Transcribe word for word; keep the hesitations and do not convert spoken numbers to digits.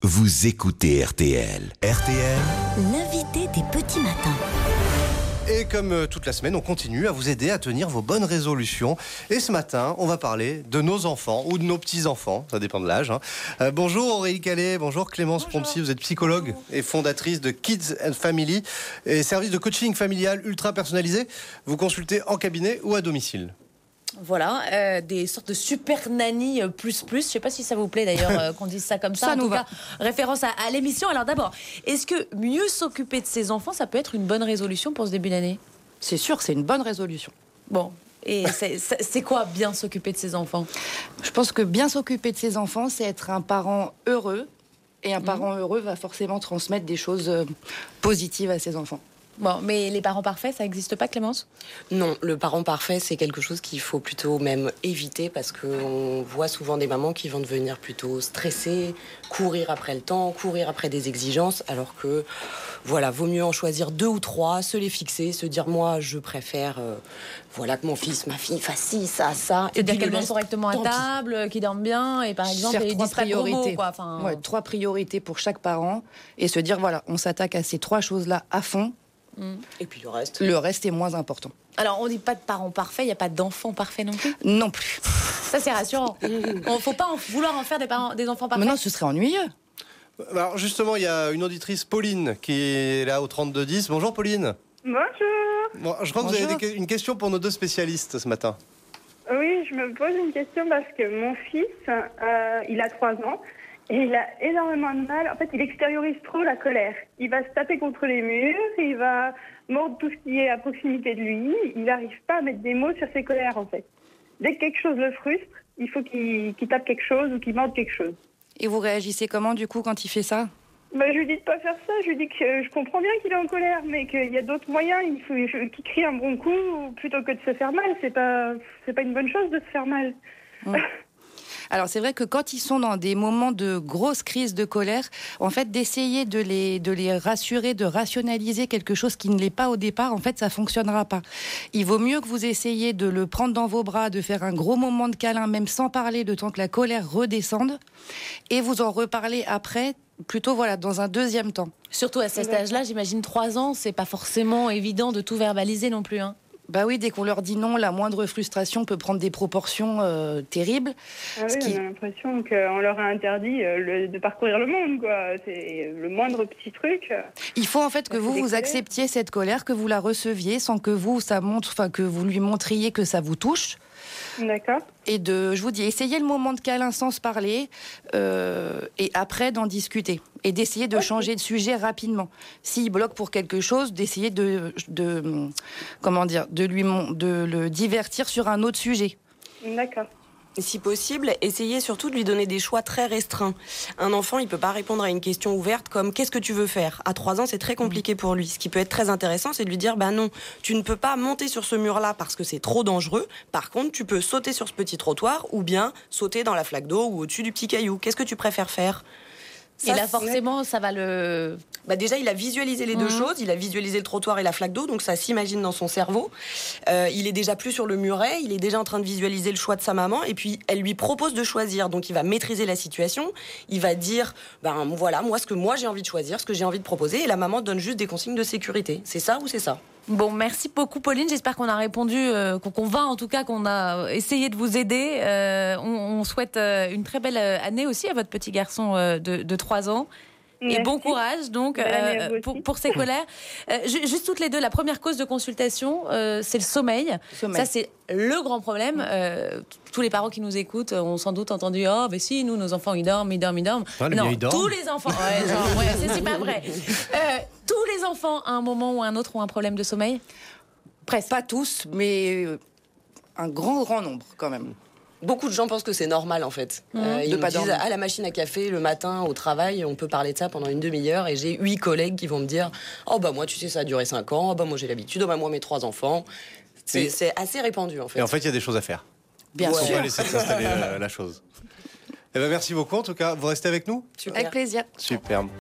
vous écoutez R T L. R T L, l'invité des petits matins. Et comme euh, toute la semaine, on continue à vous aider à tenir vos bonnes résolutions. Et ce matin, on va parler de nos enfants ou de nos petits-enfants, ça dépend de l'âge. Hein. Euh, bonjour Aurélie Calais, bonjour Clémence Prompsi, vous êtes psychologue et fondatrice de Kids and Family et service de coaching familial ultra personnalisé. Vous consultez en cabinet ou à domicile. Voilà, euh, des sortes de super nannies plus plus. Je ne sais pas si ça vous plaît d'ailleurs euh, qu'on dise ça comme ça. Ça en nous tout va. cas, référence à, à l'émission. Alors d'abord, est-ce que mieux s'occuper de ses enfants, ça peut être une bonne résolution pour ce début d'année ? C'est sûr, c'est une bonne résolution. Bon, et c'est, c'est quoi bien s'occuper de ses enfants ? Je pense que bien s'occuper de ses enfants, c'est être un parent heureux. Et un parent mmh. heureux va forcément transmettre des choses positives à ses enfants. Bon, mais les parents parfaits, ça n'existe pas, Clémence ? Non, le parent parfait, c'est quelque chose qu'il faut plutôt même éviter parce qu'on voit souvent des mamans qui vont devenir plutôt stressées, courir après le temps, courir après des exigences, alors que, voilà, vaut mieux en choisir deux ou trois, se les fixer, se dire, moi, je préfère, euh, voilà, que mon fils, ma fille fasse ci, ça, ça. C'est-à-dire qu'elle mange correctement à table, qu'ils dorment bien, et par exemple, faire ils trois disent pas de gros priorités. mots, quoi. Enfin... Ouais, trois priorités pour chaque parent, et se dire, voilà, on s'attaque à ces trois choses-là à fond. Et puis le reste Le reste est moins important. Alors, on ne dit pas de parents parfaits, il n'y a pas d'enfants parfaits non plus ? Non plus. Ça, c'est rassurant. Il ne faut pas en vouloir en faire des, parents, des enfants parfaits. Mais non, ce serait ennuyeux. Alors justement, il y a une auditrice, Pauline, qui est là au trente-deux dix. Bonjour Pauline. Bonjour. Bon, je crois Bonjour. que vous avez des, une question pour nos deux spécialistes ce matin. Oui, je me pose une question parce que mon fils, euh, il a trois ans et il a énormément de mal. En fait, il extériorise trop la colère. Il va se taper contre les murs, il va mordre tout ce qui est à proximité de lui. Il n'arrive pas à mettre des mots sur ses colères, en fait. Dès que quelque chose le frustre, il faut qu'il, qu'il tape quelque chose ou qu'il morde quelque chose. Et vous réagissez comment, du coup, quand il fait ça ? Bah, je lui dis de pas faire ça. Je lui dis que je comprends bien qu'il est en colère, mais qu'il y a d'autres moyens. Il faut qu'il crie un bon coup plutôt que de se faire mal. C'est pas, c'est pas une bonne chose de se faire mal. Mmh. Alors c'est vrai que quand ils sont dans des moments de grosse crise de colère, en fait d'essayer de les, de les rassurer, de rationaliser quelque chose qui ne l'est pas au départ, en fait ça fonctionnera pas. Il vaut mieux que vous essayiez de le prendre dans vos bras, de faire un gros moment de câlin, même sans parler, le temps que la colère redescende, et vous en reparlez après, plutôt voilà, dans un deuxième temps. Surtout à cet âge-là, j'imagine trois ans, c'est pas forcément évident de tout verbaliser non plus, hein. Bah oui, dès qu'on leur dit non, la moindre frustration peut prendre des proportions euh, terribles. Ah oui, qui... on a l'impression qu'on leur a interdit euh, le, de parcourir le monde, quoi. C'est le moindre petit truc. Euh, Il faut en fait que vous vous acceptiez cette colère, que vous la receviez sans que vous ça montre, enfin que vous lui montriez que ça vous touche. D'accord. Et de, je vous dis, essayez le moment de câlin sans se parler, euh, et après d'en discuter. Et d'essayer de okay. changer de sujet rapidement. S'il bloque pour quelque chose, d'essayer de, de, comment dire, de lui, de le divertir sur un autre sujet. D'accord. Si possible, essayez surtout de lui donner des choix très restreints. Un enfant, il peut pas répondre à une question ouverte comme « qu'est-ce que tu veux faire ?» À trois ans, c'est très compliqué pour lui. Ce qui peut être très intéressant, c'est de lui dire « bah non, tu ne peux pas monter sur ce mur-là parce que c'est trop dangereux. Par contre, tu peux sauter sur ce petit trottoir ou bien sauter dans la flaque d'eau ou au-dessus du petit caillou. Qu'est-ce que tu préfères faire ?» Ça, et là, forcément, ça va le... Bah déjà, il a visualisé les deux mmh. choses. Il a visualisé le trottoir et la flaque d'eau, donc ça s'imagine dans son cerveau. Euh, il est déjà plus sur le muret. Il est déjà en train de visualiser le choix de sa maman. Et puis, elle lui propose de choisir. Donc, il va maîtriser la situation. Il va dire, ben voilà, moi, ce que moi j'ai envie de choisir, ce que j'ai envie de proposer. Et la maman donne juste des consignes de sécurité. C'est ça ou c'est ça ? Bon, merci beaucoup Pauline, j'espère qu'on a répondu, euh, qu'on va en tout cas, qu'on a essayé de vous aider. Euh, on, on souhaite euh, une très belle année aussi à votre petit garçon euh, de, de trois ans. Merci. Et bon courage donc euh, pour, pour ces colères. Euh, juste toutes les deux, la première cause de consultation, euh, c'est le sommeil. sommeil. Ça, c'est le grand problème. Euh, tous les parents qui nous écoutent ont sans doute entendu « Oh, mais si, nous, nos enfants, ils dorment, ils dorment, ils dorment. Ah, » Non, ils dorment. tous les enfants... Ouais, genre, ouais, c'est, c'est pas vrai. Euh, tous les enfants, à un moment ou à un autre, ont un problème de sommeil ? Presque. Pas tous, mais un grand, grand nombre, quand même. Beaucoup de gens pensent que c'est normal en fait. Mmh. Euh, ils de me pas disent dormir. à la machine à café le matin au travail, on peut parler de ça pendant une demi-heure et j'ai huit collègues qui vont me dire oh bah moi tu sais ça a duré cinq ans, oh bah moi j'ai l'habitude, oh bah moi mes trois enfants. C'est, et, c'est assez répandu en fait. Et en fait il y a des choses à faire. Bien sûr. On sûr. va laisser s'installer la, la chose. Eh ben merci beaucoup en tout cas. Vous restez avec nous ? Super. Avec plaisir. Super.